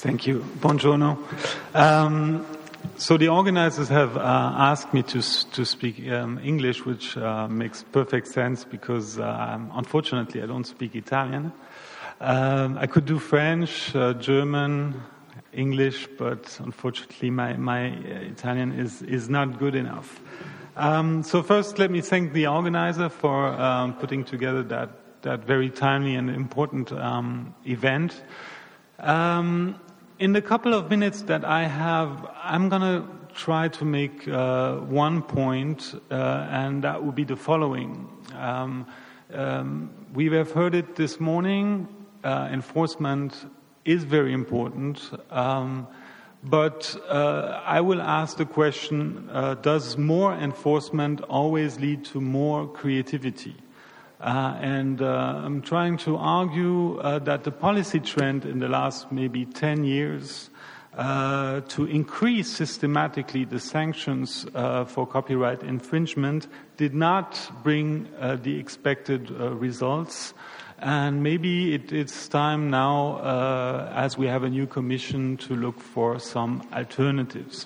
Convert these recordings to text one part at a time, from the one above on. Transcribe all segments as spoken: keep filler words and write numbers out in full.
Thank you. Buongiorno. Um, so the organizers have uh, asked me to to speak um, English, which uh, makes perfect sense because uh, unfortunately I don't speak Italian. Um, I could do French, uh, German, English, but unfortunately my my Italian is is not good enough. Um, so first, let me thank the organizer for um, putting together that that very timely and important um, event. Um, in the couple of minutes that I have, I'm going to try to make uh, one point, uh, and that would be the following. Um, um, we have heard it this morning. Uh, enforcement is very important, um, but uh, I will ask the question, uh, does more enforcement always lead to more creativity? Uh, and uh, I'm trying to argue uh, that the policy trend in the last maybe ten years uh, to increase systematically the sanctions uh, for copyright infringement did not bring uh, the expected uh, results. And maybe it, it's time now, uh, as we have a new commission, to look for some alternatives.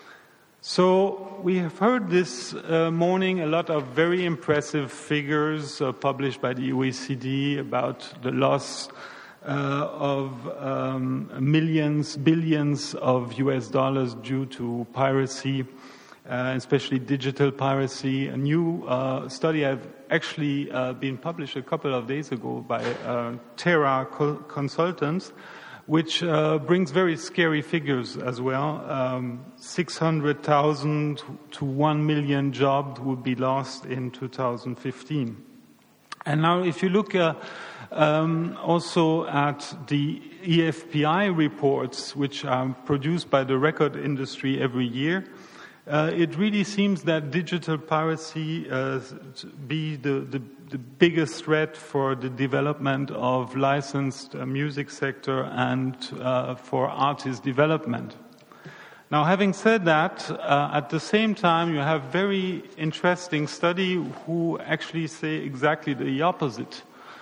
So we have heard this uh, morning a lot of very impressive figures uh, published by the O E C D about the loss uh, of um, millions, billions of U S dollars due to piracy, uh, especially digital piracy. A new uh, study has actually uh, been published a couple of days ago by uh, Terra Consultants, which uh, brings very scary figures as well. Um, six hundred thousand to one million jobs would be lost in two thousand fifteen. And now if you look uh, um, also at the E F P I reports, which are produced by the record industry every year, uh, it really seems that digital piracy uh, be the, the the biggest threat for the development of licensed uh, music sector and uh, for artist development. Now, having said that, uh, at the same time, you have very interesting study who actually say exactly the opposite.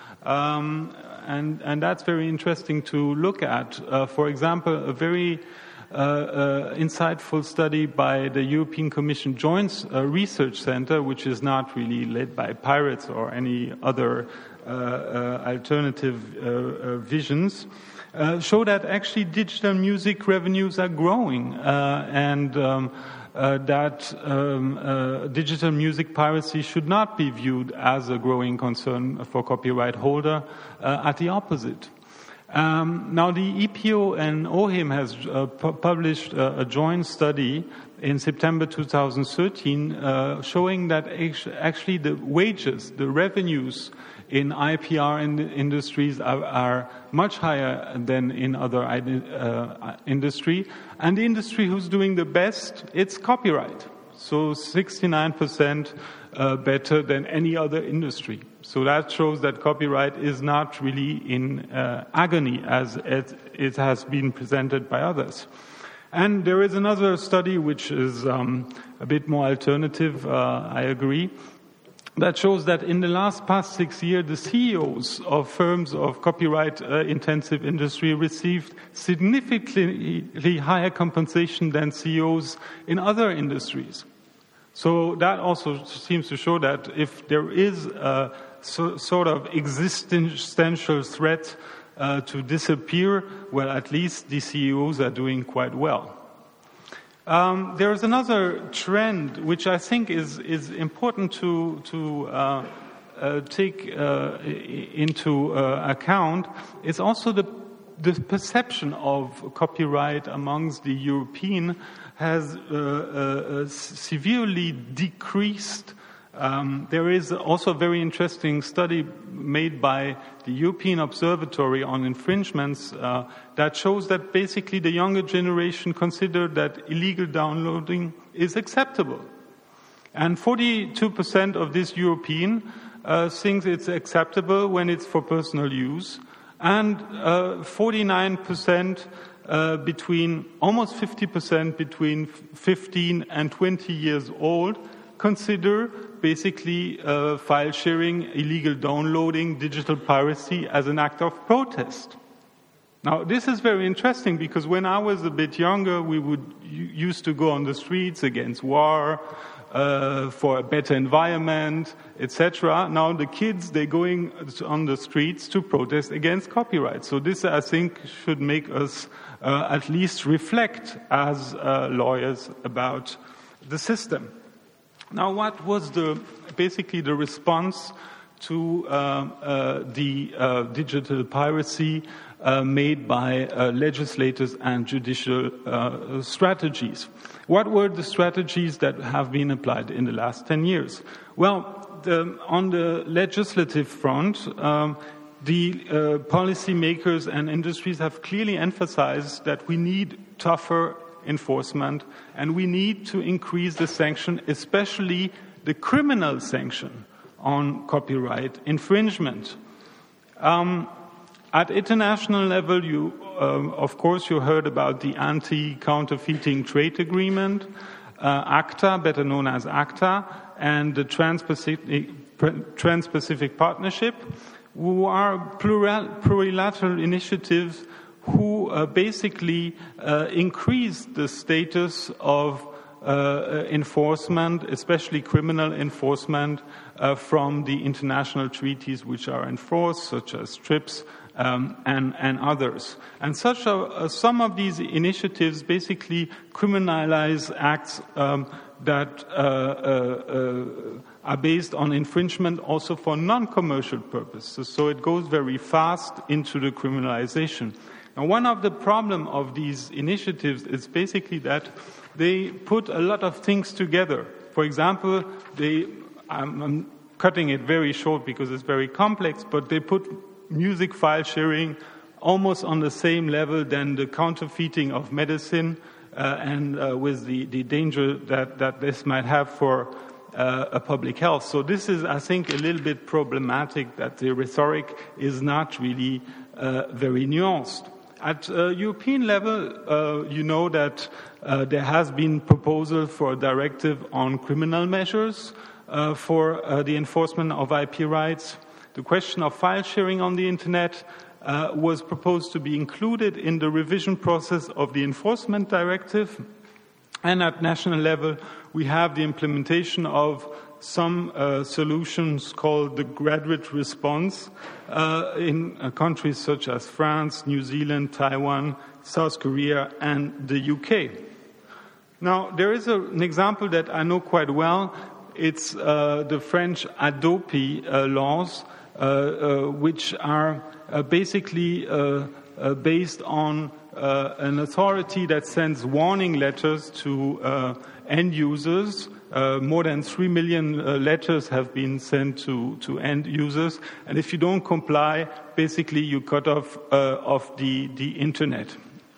Um, and, and that's very interesting to look at. Uh, for example, a very Uh, uh, insightful study by the European Commission Joint uh, Research Center, which is not really led by pirates or any other uh, uh, alternative uh, uh, visions, uh, show that actually digital music revenues are growing uh, and um, uh, that um, uh, digital music piracy should not be viewed as a growing concern for copyright holder, uh, at the opposite. Um, now, the E P O and O H I M has uh, pu- published uh, a joint study in September two thousand thirteen uh, showing that actually the wages, the revenues in I P R in industries are, are much higher than in other uh, industry. And the industry who's doing the best, it's copyright. So sixty-nine percent uh, better than any other industry. So that shows that copyright is not really in uh, agony as it, it has been presented by others. And there is another study which is um, a bit more alternative, uh, I agree, that shows that in the last past six years, the C E Os of firms of copyright-intensive uh, industry received significantly higher compensation than C E Os in other industries. So that also seems to show that if there is a so, sort of existential threat uh, to disappear, well, at least the C E Os are doing quite well. Um, there is another trend which I think is is important to to uh, uh, take uh, into uh, account. It's also the the perception of copyright amongst the European has uh, uh, severely decreased. Um, there is also a very interesting study made by the European Observatory on Infringements uh, that shows that basically the younger generation consider that illegal downloading is acceptable. And forty-two percent of this European uh, thinks it's acceptable when it's for personal use, and uh, forty-nine percent uh, between, almost fifty percent between fifteen and twenty years old consider basically uh, file sharing, illegal downloading, digital piracy as an act of protest. Now, this is very interesting because when I was a bit younger, we would used to go on the streets against war, uh, for a better environment, et cetera. Now the kids, they're going on the streets to protest against copyright. So this, I think, should make us uh, at least reflect as uh, lawyers about the system. Now, what was the basically the response to uh, uh, the uh, digital piracy uh, made by uh, legislators and judicial uh, strategies? What were the strategies that have been applied in the last ten years? Well, the, on the legislative front, um, the uh, policymakers and industries have clearly emphasized that we need tougher enforcement and we need to increase the sanction, especially the criminal sanction on copyright infringement. Um, at international level, you, uh, of course, you heard about the Anti-Counterfeiting Trade Agreement, uh, ACTA, better known as ACTA, and the Trans-Pacific, Trans-Pacific Partnership, who are plural, plurilateral initiatives who uh, basically uh, increase the status of uh, enforcement, especially criminal enforcement, uh, from the international treaties which are enforced, such as TRIPS um, and, and others. And such a, uh, some of these initiatives basically criminalize acts um, that uh, uh, uh, are based on infringement also for non-commercial purposes. So it goes very fast into the criminalization. Now, one of the problems of these initiatives is basically that they put a lot of things together. For example, they, I'm, I'm cutting it very short because it's very complex, but they put music file sharing almost on the same level than the counterfeiting of medicine, uh, and uh, with the, the danger that, that this might have for uh, a public health. So this is, I think, a little bit problematic that the rhetoric is not really uh, very nuanced. At uh, European level, uh, you know that uh, there has been proposal for a directive on criminal measures uh, for uh, the enforcement of I P rights. The question of file sharing on the internet uh, was proposed to be included in the revision process of the enforcement directive. And at national level, we have the implementation of some uh, solutions called the graduate response uh, in uh, countries such as France, New Zealand, Taiwan, South Korea, and the U K. Now, there is a, an example that I know quite well. It's uh, the French Adopi uh, laws, uh, uh, which are uh, basically uh, uh, based on uh, an authority that sends warning letters to uh, end users. Uh, more than three million uh, letters have been sent to, to end users. And if you don't comply, basically you cut off uh, of the, the internet.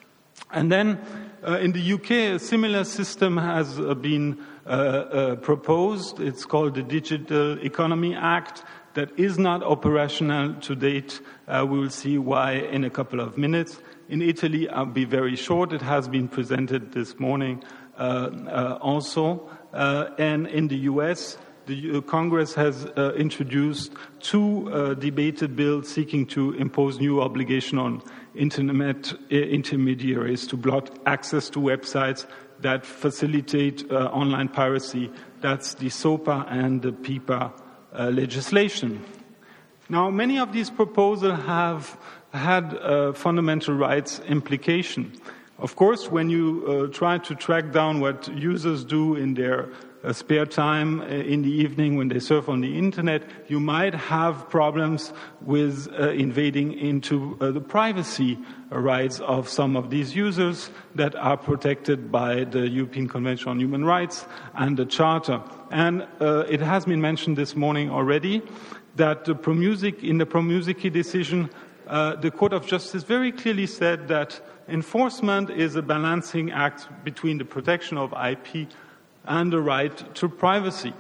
And then uh, in the U K, a similar system has uh, been uh, uh, proposed. It's called the Digital Economy Act that is not operational to date. Uh, we will see why in a couple of minutes. In Italy, I'll be very short. It has been presented this morning uh, uh, also. Uh, and in the U S, the uh, Congress has uh, introduced two uh, debated bills seeking to impose new obligation on internet uh, intermediaries to block access to websites that facilitate uh, online piracy. That's the SOPA and the PIPA uh, legislation. Now, many of these proposals have had uh, fundamental rights implication. Of course, when you uh, try to track down what users do in their uh, spare time uh, in the evening when they surf on the internet, you might have problems with uh, invading into uh, the privacy rights of some of these users that are protected by the European Convention on Human Rights and the Charter. And uh, it has been mentioned this morning already that the ProMusic, in the ProMusic decision, uh, the Court of Justice very clearly said that enforcement is a balancing act between the protection of I P and the right to privacy.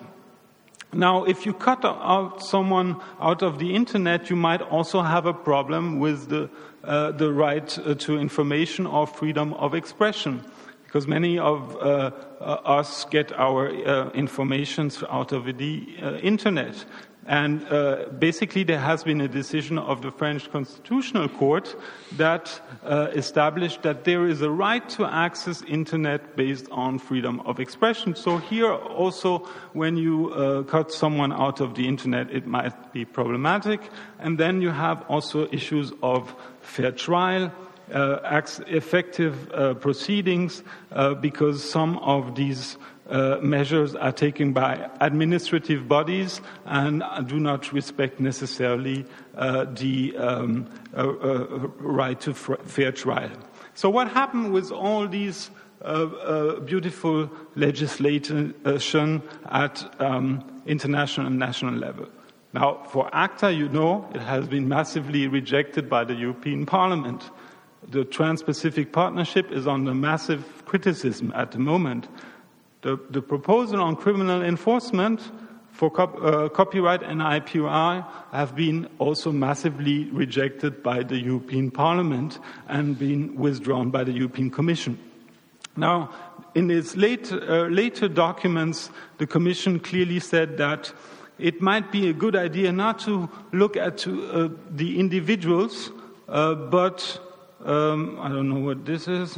Now, if you cut out someone out of the internet, you might also have a problem with the, uh, the right to information or freedom of expression, because many of uh, uh, us get our uh, information out of the uh, internet. And uh, basically there has been a decision of the French Constitutional Court that uh, established that there is a right to access internet based on freedom of expression. So here also, when you uh, cut someone out of the internet, it might be problematic. And then you have also issues of fair trial, uh, effective uh, proceedings, uh, because some of these Uh, measures are taken by administrative bodies and do not respect necessarily uh, the um, uh, uh, right to f- fair trial. So what happened with all these uh, uh, beautiful legislation at um, international and national level? Now, for ACTA, you know, it has been massively rejected by the European Parliament. The Trans-Pacific Partnership is under massive criticism at the moment. The, the proposal on criminal enforcement for cop, uh, copyright and I P R have been also massively rejected by the European Parliament and been withdrawn by the European Commission. Now, in its late, uh, later documents, the Commission clearly said that it might be a good idea not to look at to, uh, the individuals, uh, but um, I don't know what this is.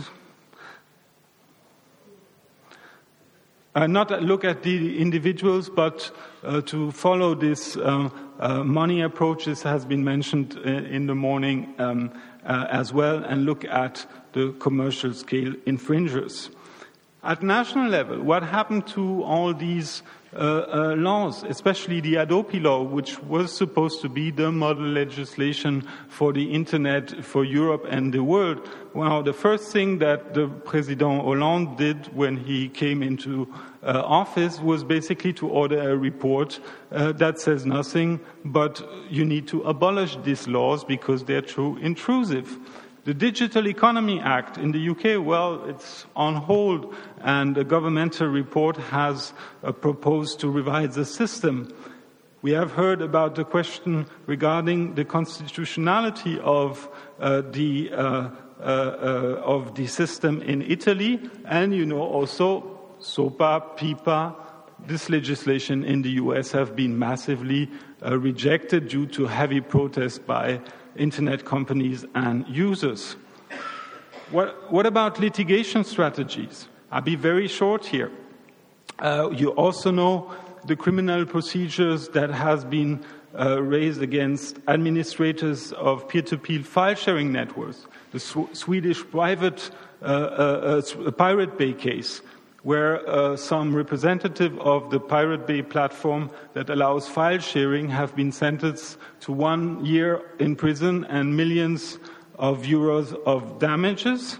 Uh, not look at the individuals, but uh, to follow this uh, uh, money approach. This has been mentioned uh, in the morning um, uh, as well, and look at the commercial scale infringers. At national level, what happened to all these uh, uh, laws, especially the Adopi law, which was supposed to be the model legislation for the internet for Europe and the world? Well, the first thing that the President Hollande did when he came into uh, office was basically to order a report uh, that says nothing, but you need to abolish these laws because they're too intrusive. The Digital Economy Act in the U K, well, it's on hold, and a governmental report has uh, proposed to revise the system. We have heard about the question regarding the constitutionality of uh, the uh, uh, uh, of the system in Italy, and you know also SOPA, PIPA, this legislation in the U S have been massively uh, rejected due to heavy protests by internet companies and users. What, what about litigation strategies? I'll be very short here. Uh, you also know the criminal procedures that has been uh, raised against administrators of peer-to-peer file-sharing networks. The Sw- Swedish private uh, uh, uh, Pirate Bay case, where uh, some representative of the Pirate Bay platform that allows file sharing have been sentenced to one year in prison and millions of euros of damages.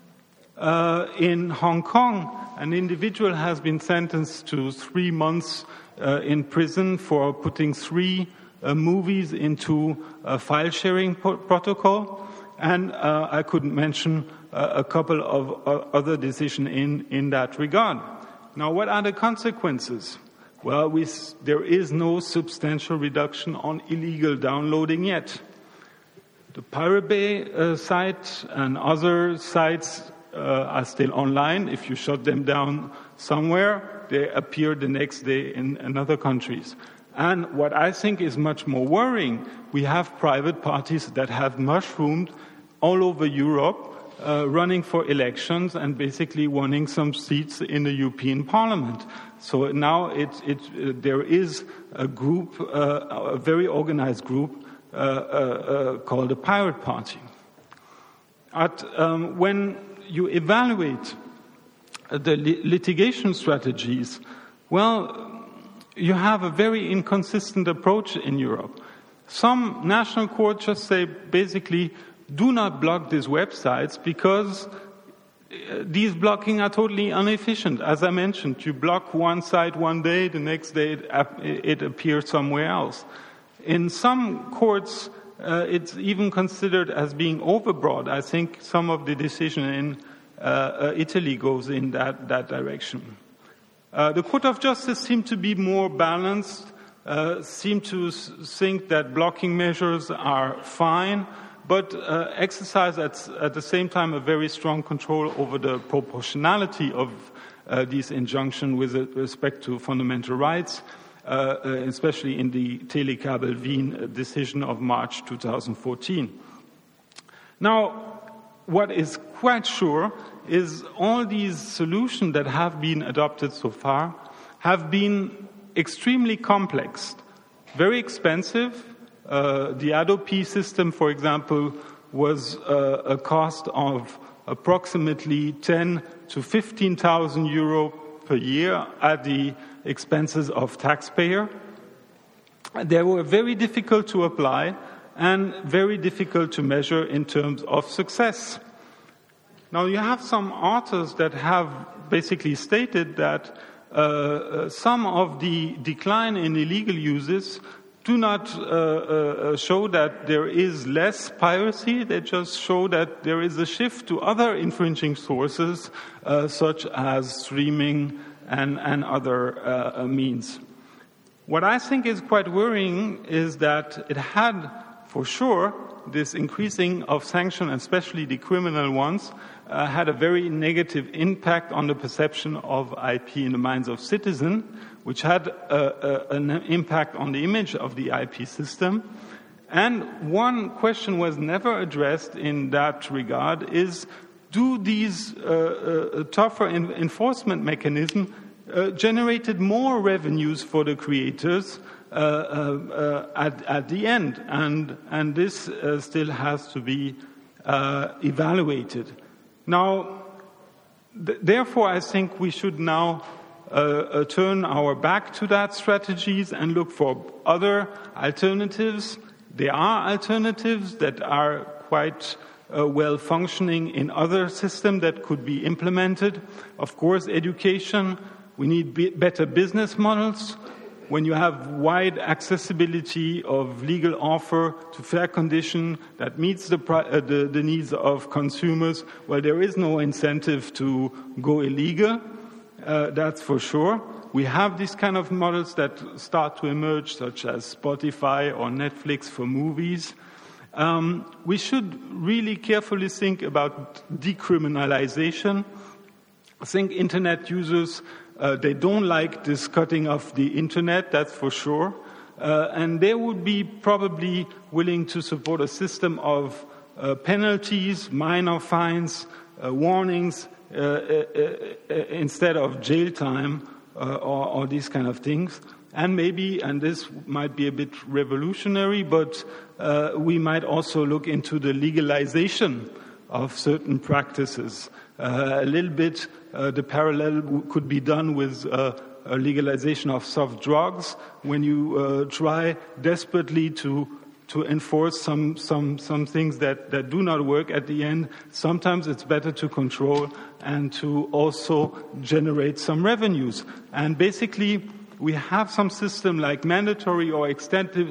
Uh, in Hong Kong, an individual has been sentenced to three months uh, in prison for putting three uh, movies into a file sharing po- protocol. And uh, I could mention uh, a couple of uh, other decisions in, in that regard. Now, what are the consequences? Well, we, there is no substantial reduction on illegal downloading yet. The Pirate Bay uh, site and other sites uh, are still online. If you shut them down somewhere, they appear the next day in, in other countries. And what I think is much more worrying, we have private parties that have mushroomed all over Europe, uh, running for elections and basically wanting some seats in the European Parliament. So now it, it, uh, there is a group, uh, a very organized group, uh, uh, uh, called the Pirate Party. At, um, when you evaluate the li- litigation strategies, well, you have a very inconsistent approach in Europe. Some national courts just say, basically, do not block these websites because these blocking are totally inefficient. As I mentioned, you block one site one day, the next day it, ap- it appears somewhere else. In some courts, uh, it's even considered as being overbroad. I think some of the decision in uh, uh, Italy goes in that, that direction. Uh, the Court of Justice seemed to be more balanced, uh, seemed to s- think that blocking measures are fine, but uh, exercise at, at the same time a very strong control over the proportionality of uh, these injunctions with respect to fundamental rights. uh, especially in the Telekabel Wien decision of March two thousand fourteen. Now, what is quite sure is all these solutions that have been adopted so far have been extremely complex, very expensive. Uh, the Adobe system, for example, was uh, a cost of approximately ten to fifteen thousand euro per year at the expenses of taxpayer. They were very difficult to apply and very difficult to measure in terms of success. Now, you have some authors that have basically stated that uh, some of the decline in illegal uses do not uh, uh, show that there is less piracy. They just show that there is a shift to other infringing sources, uh, such as streaming and, and other uh, means. What I think is quite worrying is that it had, for sure, this increasing of sanctions, especially the criminal ones, uh, had a very negative impact on the perception of I P in the minds of citizens, which had uh, uh, an impact on the image of the I P system. And one question was never addressed in that regard is, do these uh, uh, tougher in- enforcement mechanisms uh, generated more revenues for the creators uh, uh, uh, at, at the end? And, and this uh, still has to be uh, evaluated. Now, th- therefore, I think we should now Uh, uh, turn our back to that strategies and look for other alternatives. There are alternatives that are quite uh, well functioning in other systems that could be implemented. Of course, education, we need be- better business models. When you have wide accessibility of legal offer to fair condition that meets the, pri- uh, the, the needs of consumers, well, there is no incentive to go illegal. Uh, that's for sure. We have these kind of models that start to emerge, such as Spotify or Netflix for movies. Um, we should really carefully think about decriminalization. I think internet users, uh, they don't like this cutting of the internet, that's for sure. Uh, and they would be probably willing to support a system of uh, penalties, minor fines, uh, warnings, Uh, uh, uh, instead of jail time uh, or, or these kind of things. And maybe, and this might be a bit revolutionary, but uh, we might also look into the legalization of certain practices. Uh, a little bit, uh, the parallel w- could be done with uh, a legalization of soft drugs. When you uh, try desperately to to enforce some, some, some things that, that do not work at the end, sometimes it's better to control and to also generate some revenues. And basically, we have some system like mandatory or extended,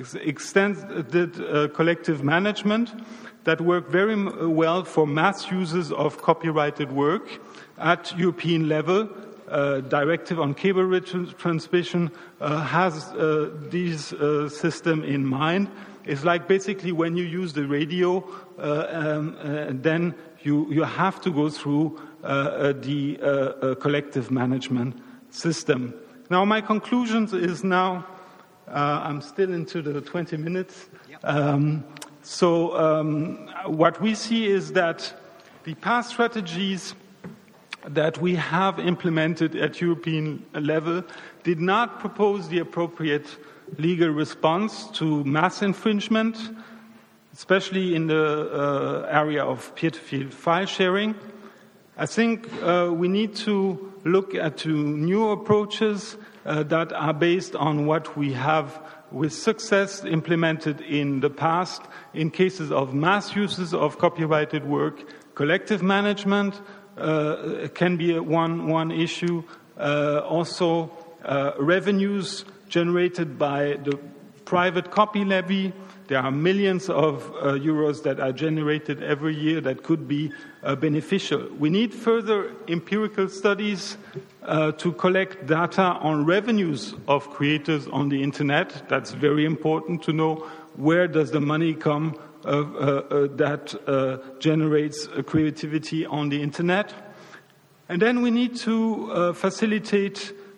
extended uh, collective management that work very well for mass users of copyrighted work at European level. Uh, directive on cable ret- transmission uh, has uh, this uh, system in mind. It's like basically when you use the radio, uh, um, uh, then you, you have to go through uh, uh, the uh, uh, collective management system. Now my conclusions is now, uh, I'm still into the twenty minutes. Um, so um, what we see is that the past strategies that we have implemented at European level did not propose the appropriate legal response to mass infringement, especially in the uh, area of peer-to-peer file sharing. I think uh, we need to look at to new approaches uh, that are based on what we have with success implemented in the past in cases of mass uses of copyrighted work. Collective management uh, can be one, one issue. Uh, also, uh, revenues generated by the private copy levy. There are millions of uh, euros that are generated every year that could be uh, beneficial. We need further empirical studies uh, to collect data on revenues of creators on the internet. That's very important to know where does the money come uh, uh, uh, that uh, generates uh, creativity on the internet. And then we need to uh, facilitate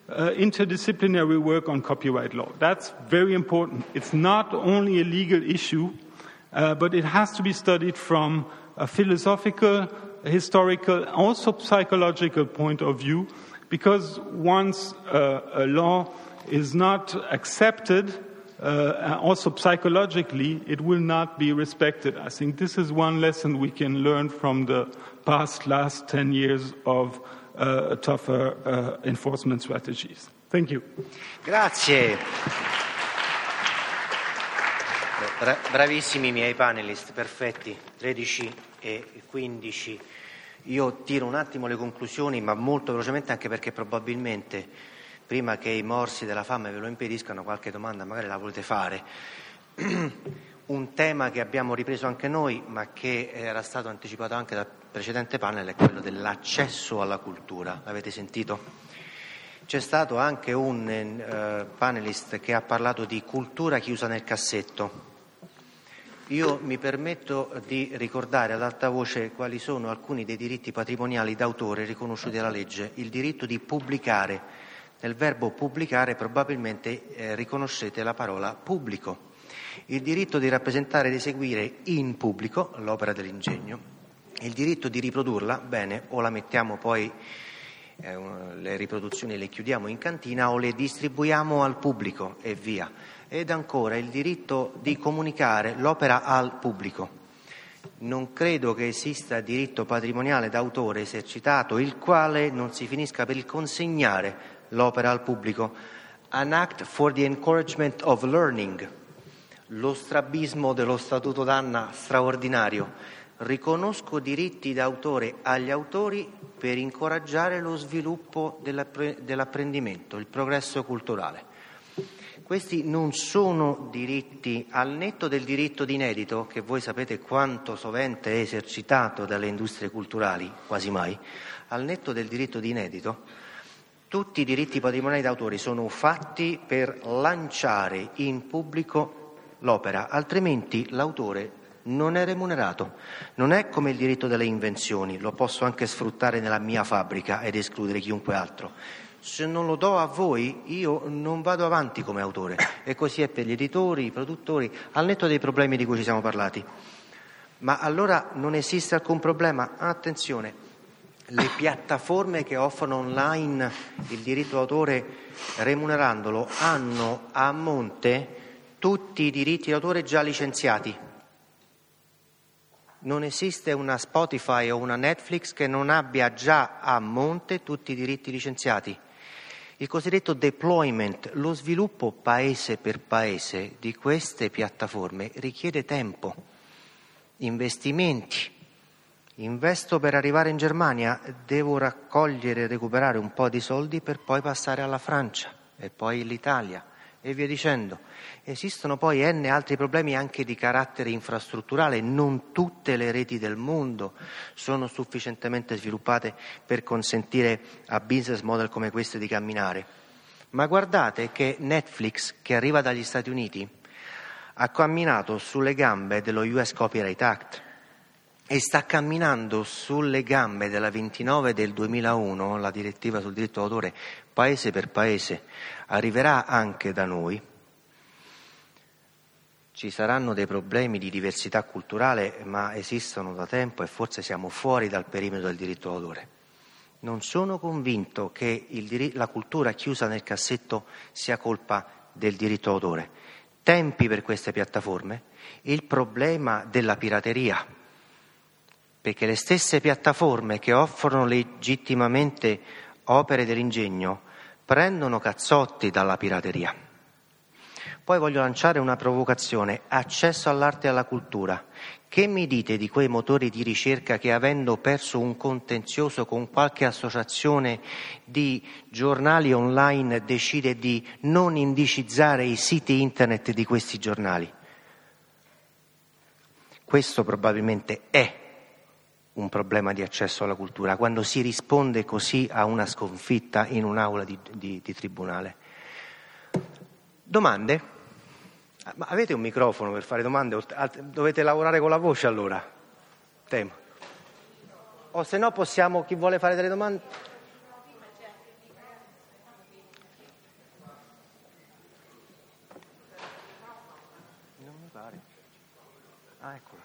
uh, interdisciplinary work on copyright law. That's very important. It's not only a legal issue, uh, but it has to be studied from a philosophical, historical, also psychological point of view, because once uh, a law is not accepted, uh, also psychologically, it will not be respected. I think this is one lesson we can learn from the past last ten years of uh, tougher uh, enforcement strategies. Thank you. Grazie. Bra- bravissimi i miei panelist, perfetti, tredici e quindici. Io tiro un attimo le conclusioni, ma molto velocemente, anche perché probabilmente, prima che i morsi della fame ve lo impediscano, qualche domanda magari la volete fare. Un tema che abbiamo ripreso anche noi, ma che era stato anticipato anche dal precedente panel, è quello dell'accesso alla cultura. L'avete sentito? C'è stato anche un eh, panelist che ha parlato di cultura chiusa nel cassetto. Io mi permetto di ricordare ad alta voce quali sono alcuni dei diritti patrimoniali d'autore riconosciuti dalla legge. Il diritto di pubblicare. Nel verbo pubblicare probabilmente eh, riconoscete la parola pubblico. Il diritto di rappresentare ed eseguire in pubblico l'opera dell'ingegno. Il diritto di riprodurla, bene, o la mettiamo poi, eh, le riproduzioni le chiudiamo in cantina o le distribuiamo al pubblico e via. Ed ancora il diritto di comunicare l'opera al pubblico. Non credo che esista diritto patrimoniale d'autore esercitato il quale non si finisca per il consegnare l'opera al pubblico. An act for the encouragement of learning. Lo strabismo dello Statuto d'Anna straordinario. Riconosco diritti d'autore agli autori per incoraggiare lo sviluppo dell'apprendimento, il progresso culturale. Questi non sono diritti, al netto del diritto di inedito, che voi sapete quanto sovente è esercitato dalle industrie culturali, quasi mai, al netto del diritto di inedito, tutti i diritti patrimoniali d'autore sono fatti per lanciare in pubblico l'opera, altrimenti l'autore non è remunerato. Non è come il diritto delle invenzioni, lo posso anche sfruttare nella mia fabbrica ed escludere chiunque altro. Se non lo do a voi, io non vado avanti come autore. E così è per gli editori, i produttori, al netto dei problemi di cui ci siamo parlati. Ma allora non esiste alcun problema? Attenzione, le piattaforme che offrono online il diritto d'autore remunerandolo hanno a monte tutti i diritti d'autore già licenziati. Non esiste una Spotify o una Netflix che non abbia già a monte tutti i diritti licenziati. Il cosiddetto deployment, lo sviluppo paese per paese di queste piattaforme richiede tempo, investimenti. Investo per arrivare in Germania, devo raccogliere e recuperare un po' di soldi per poi passare alla Francia e poi l'Italia e via dicendo. Esistono poi n altri problemi anche di carattere infrastrutturale. Non tutte le reti del mondo sono sufficientemente sviluppate per consentire a business model come questi di camminare. Ma guardate che Netflix, che arriva dagli Stati Uniti, ha camminato sulle gambe dello U S Copyright Act e sta camminando sulle gambe della ventinove del duemilauno, la direttiva sul diritto d'autore, paese per paese. Arriverà anche da noi. Ci saranno dei problemi di diversità culturale, ma esistono da tempo e forse siamo fuori dal perimetro del diritto d'autore. Non sono convinto che il dir- la cultura chiusa nel cassetto sia colpa del diritto d'autore. Tempi per queste piattaforme, il problema della pirateria, perché le stesse piattaforme che offrono legittimamente opere dell'ingegno prendono cazzotti dalla pirateria. Poi voglio lanciare una provocazione: accesso all'arte e alla cultura. Che mi dite di quei motori di ricerca che, avendo perso un contenzioso con qualche associazione di giornali online, decide di non indicizzare i siti internet di questi giornali? Questo probabilmente è un problema di accesso alla cultura, quando si risponde così a una sconfitta in un'aula di, di, di tribunale. Domande? Ma avete un microfono per fare domande? Dovete lavorare con la voce allora? Tema. O se no possiamo, chi vuole fare delle domande? ecco.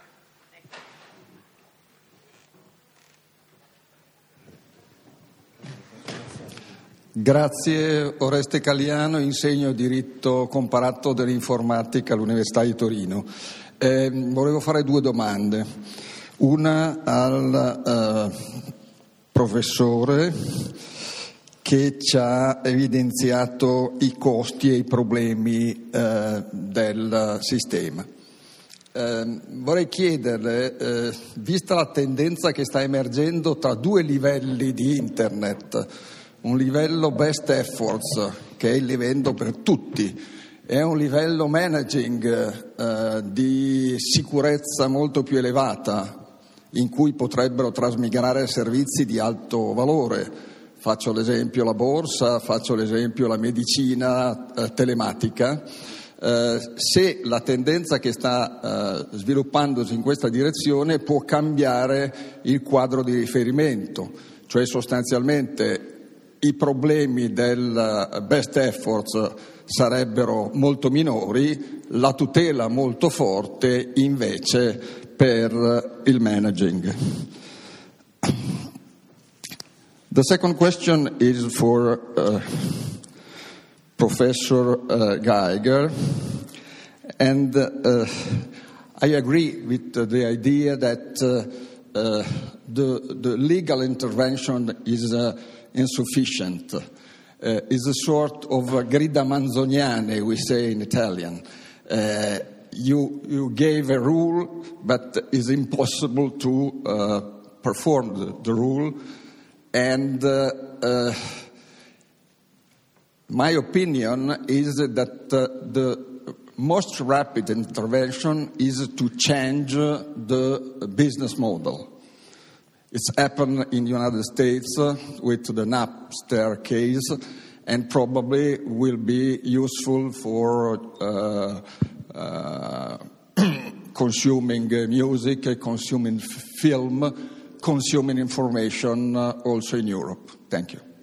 Grazie, Oreste Caliano, insegno diritto comparato dell'informatica all'Università di Torino. Eh, volevo fare due domande, una al eh, professore che ci ha evidenziato i costi e i problemi eh, del sistema. Eh, vorrei chiederle, eh, vista la tendenza che sta emergendo tra due livelli di Internet, un livello best efforts, che è il livello per tutti, e un livello managing eh, di sicurezza molto più elevata, in cui potrebbero trasmigrare servizi di alto valore. Faccio l'esempio la borsa, faccio l'esempio la medicina eh, telematica. Eh, se la tendenza che sta eh, sviluppandosi in questa direzione può cambiare il quadro di riferimento, cioè sostanzialmente i problemi del best efforts sarebbero molto minori, la tutela molto forte invece per il managing. The second question is for uh, Professor uh, Geiger, and uh, I agree with uh, the idea that uh, uh, the, the legal intervention is uh, insufficient. Uh, is a sort of uh, grida manzoniane, we say in Italian. Uh, you, you gave a rule, but it's impossible to uh, perform the, the rule. And uh, uh, my opinion is that uh, the most rapid intervention is to change uh, the business model. It's happened in the United States uh, with the Napster case, and probably will be useful for uh, uh, consuming uh, music, uh, consuming f- film, consuming information uh, also in Europe. Thank you.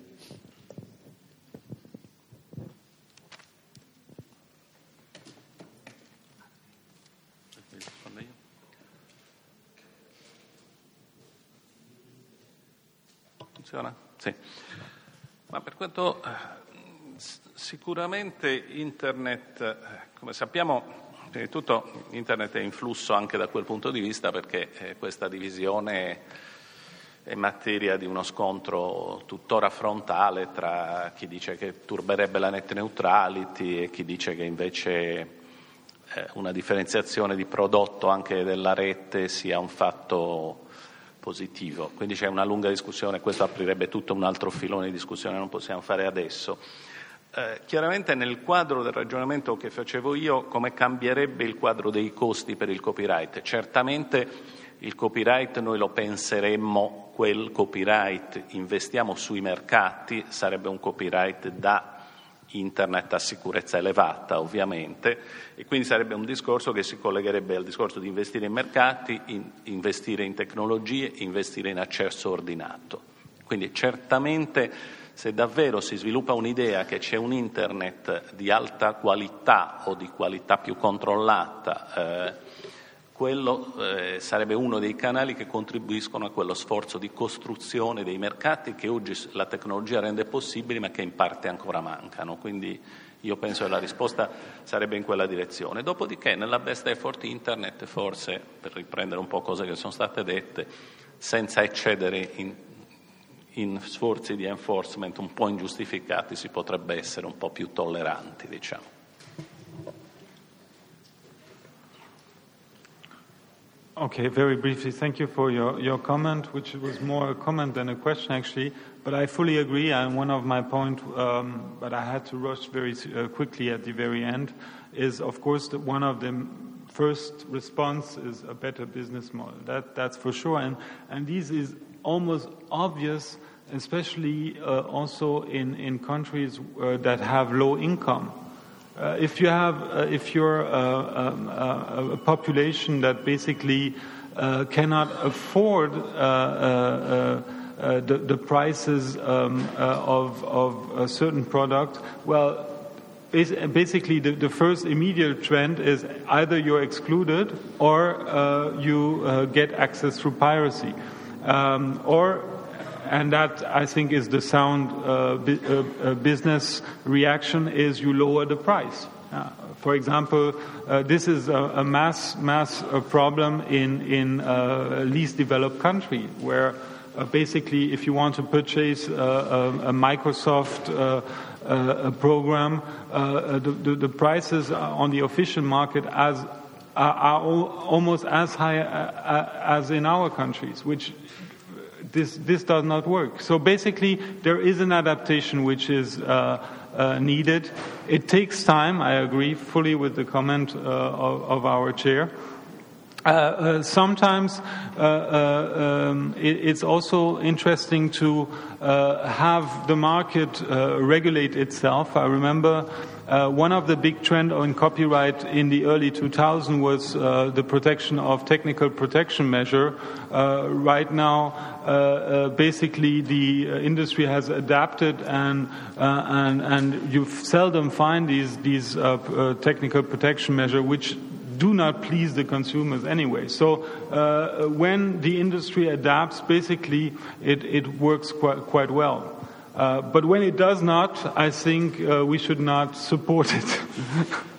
Funziona? Sì. Ma per quanto sicuramente Internet, come sappiamo, prima di tutto Internet è in flusso anche da quel punto di vista, perché eh, questa divisione è materia di uno scontro tuttora frontale tra chi dice che turberebbe la net neutrality e chi dice che invece eh, una differenziazione di prodotto anche della rete sia un fatto positivo. Quindi c'è una lunga discussione, questo aprirebbe tutto un altro filone di discussione, non possiamo fare adesso. Eh, chiaramente nel quadro del ragionamento che facevo io, come cambierebbe il quadro dei costi per il copyright? Certamente il copyright noi lo penseremmo, quel copyright investiamo sui mercati, sarebbe un copyright da Internet a sicurezza elevata ovviamente, e quindi sarebbe un discorso che si collegherebbe al discorso di investire in mercati, in, investire in tecnologie, investire in accesso ordinato. Quindi certamente se davvero si sviluppa un'idea che c'è un Internet di alta qualità o di qualità più controllata, eh, quello eh, sarebbe uno dei canali che contribuiscono a quello sforzo di costruzione dei mercati che oggi la tecnologia rende possibili ma che in parte ancora mancano. Quindi io penso che la risposta sarebbe in quella direzione. Dopodiché nella best effort Internet, forse, per riprendere un po' cose che sono state dette, senza eccedere in, in sforzi di enforcement un po' ingiustificati, si potrebbe essere un po' più tolleranti, diciamo. Okay, very briefly, thank you for your, your comment, which was more a comment than a question, actually. But I fully agree, and one of my points, um, but I had to rush very uh, quickly at the very end, is, of course, that one of the first response is a better business model. That, that's for sure. And, and this is almost obvious, especially uh, also in, in countries uh, that have low income. Uh, if you have, uh, if you're uh, um, uh, a population that basically uh, cannot afford uh, uh, uh, the, the prices um, uh, of, of a certain product, well, basically the, the first immediate trend is either you're excluded or uh, you uh, get access through piracy. Um, or, and that I think is the sound uh, bu- uh, uh, business reaction, is you lower the price. Uh, for example, uh, this is a, a mass mass uh, problem in in uh, least developed country, where uh, basically if you want to purchase uh, a, a Microsoft uh, uh, a program, uh, the, the, the prices on the official market as are, are almost as high as in our countries, which this this does not work. So basically, there is an adaptation which is uh, uh, needed. It takes time. I agree fully with the comment uh, of, of our chair. Uh, uh, sometimes uh, uh, um, it, it's also interesting to uh, have the market uh, regulate itself. I remember uh, one of the big trends on copyright in the early two thousands was uh, the protection of technical protection measure. Uh, right now, uh, uh, basically the uh, industry has adapted, and uh, and and you seldom find these these uh, uh, technical protection measure which do not please the consumers anyway. So uh, when the industry adapts, basically it, it works quite, quite well. Uh, but when it does not, I think uh, we should not support it.